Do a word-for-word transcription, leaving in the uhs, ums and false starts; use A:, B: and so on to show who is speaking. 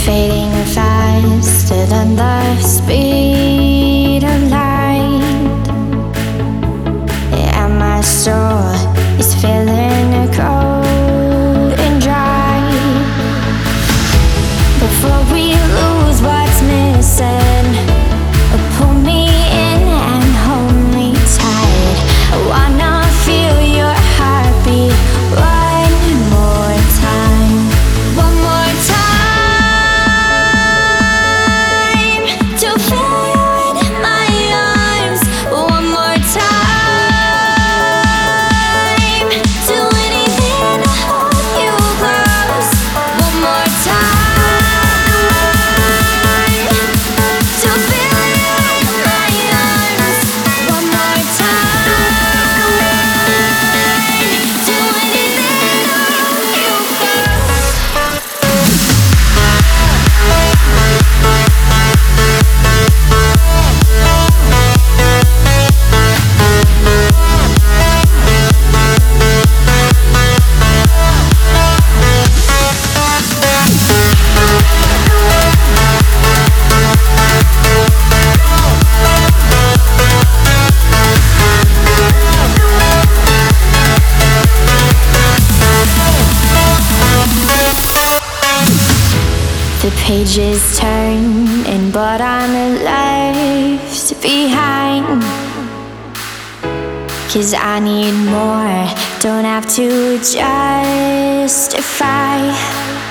A: fading faster than the speed of light. And my soul is feeling cold and dry. Before we lose what's missing, pull me in and hold me tight. I wanna feel your heartbeat one more time. One more time to feel you in my arms. One more time, do anything to hold you close. One more time to feel you in my arms. One more time, do anything to hold you close. The pages turn, and but I'm left behind. Cause I need more, don't have to justify.